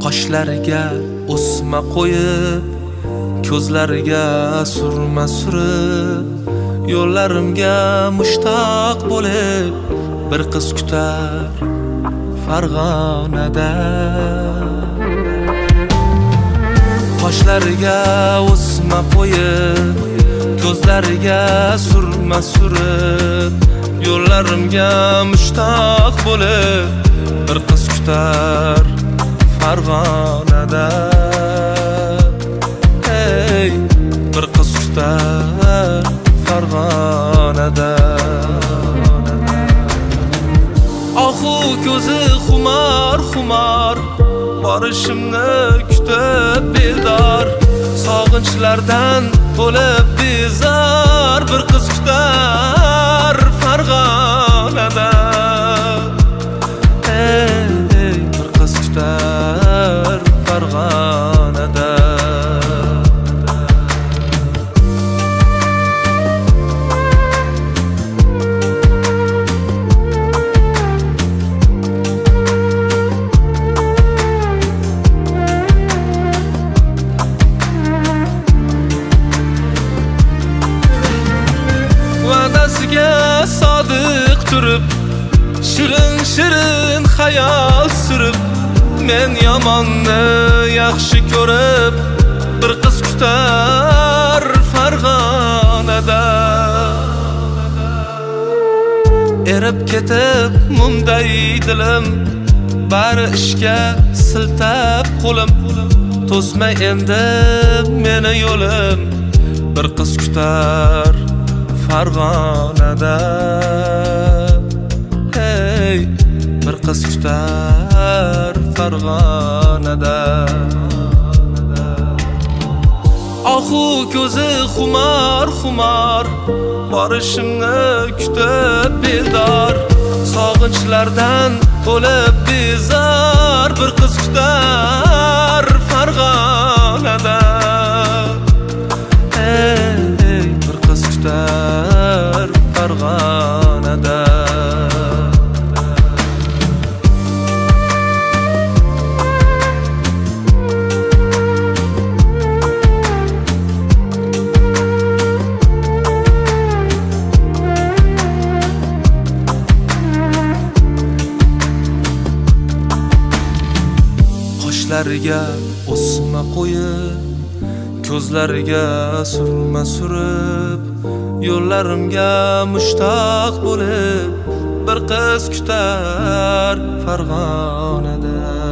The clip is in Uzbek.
Qoshlariga o'sma qo'yib, ko'zlariga surma surib, yo'llarimga mushtoq bo'lib bir qiz kutar Farg'onada. Qoshlariga o'sma qo'yib, ko'zlariga surma surib, yo'llarimga mushtoq bo'lib bir qiz kutar Farg'onada. Hey, bir qiz kutar Farg'onada. Ohu ko'zi xumar xumar, borishimni kutib bedor, sog'inchlardan to'lib bezor bir qiz kutar Farg'onada. Hey, bir qiz kutar Farg'onada. Va'dasiga sodiq turib, shirin shirin hayol surib, men yomonni yaxshi ko'rib bir qiz kutar Farg'onada. Erib ketib mumday dilim, bari ishga siltab qo'lim, to'smay endi meni yo'lim bir qiz kutar Farg'onada. Hey, bir qiz kutar Farg'onada. Ohu ko'zi xumar xumar, borishimni kutib bedor, sog'inchlardan to'lib bezor bir qiz kutar Farg'onada. Hey, bir qiz kutar Farg'onada. Qoshlariga o'sma qo'yib, ko'zlariga surma surib, yo'llarimga mushtoq bo'lib bir qiz kutar Farg'onada.